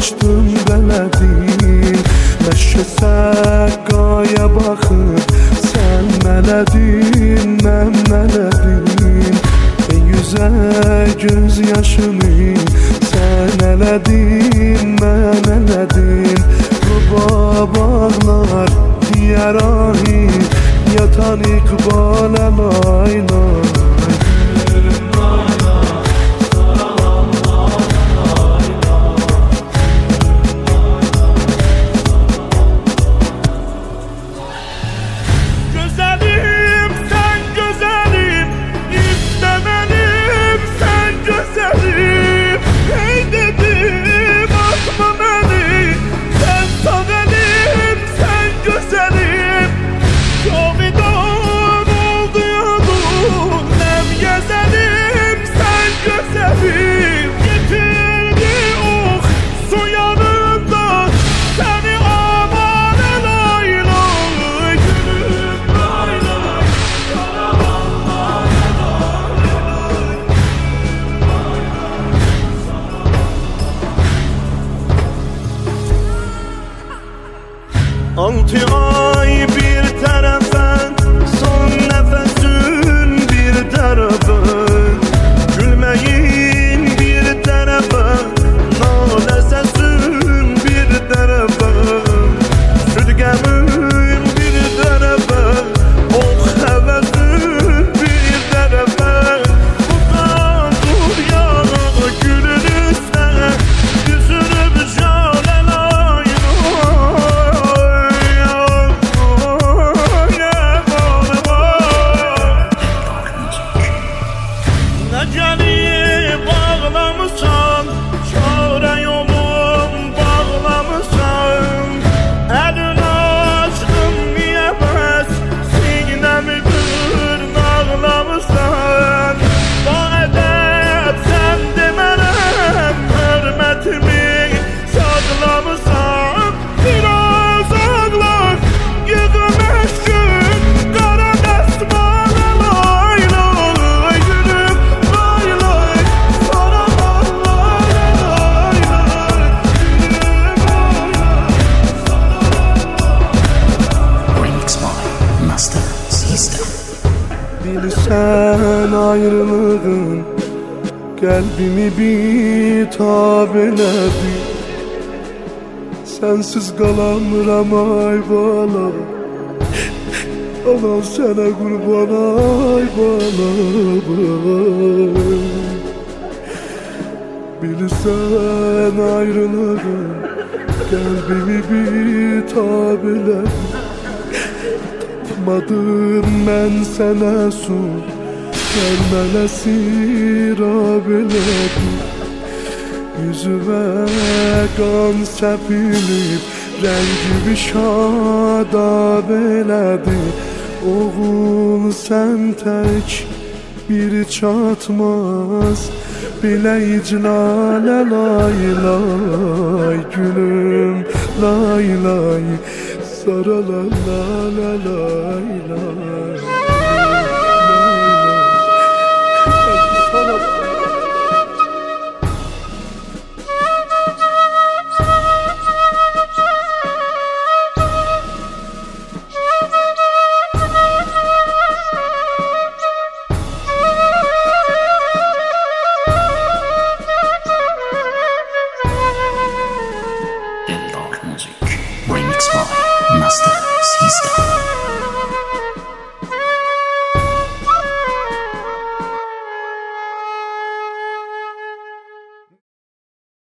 açdım belədin Məşə səqqaya baxıb sən nələdin, mən nələdin Yüzə göz yaşımı sən elədin, mən elədin Ruba bağlar diyər ahi yatan iqbal lay lay Altı ay bir tərəfə, son nəfəsin bir tərəfə Gülməyin bir tərəfə, nalə səsin bir tərəfə Südgəmin bir tərəfə, ox həvəsin bir tərəfə Uzaq dur yana gülün üstə, yüzünü bıçalə lay Nəcəliyi bağlamışsan, çarə yolum bağlamışsan Əlini açdın niyə bəs, sinəmi dırnaqlamışsan Baədət sən demərəm, hörmətimi saxlamışsan Biraz ağlar, yığın əşkün, qara dəsmalə lay lay gülüm Bilirsən ayrılığın qəlbimi bitab elədi Sənsiz qalamıram ay bala Anan sənə qurban ay bala Bilirsən ayrılığın qəlbimi bitab elədi Tapmadım mən sənə su Gəlmələ sirab elədi Yüzümə qan səpilib Rəngimi şadab elədi Oğul sən tək bir çatmaz Biləyiclalə lay lay gülüm lay lay Sarala la la lay lay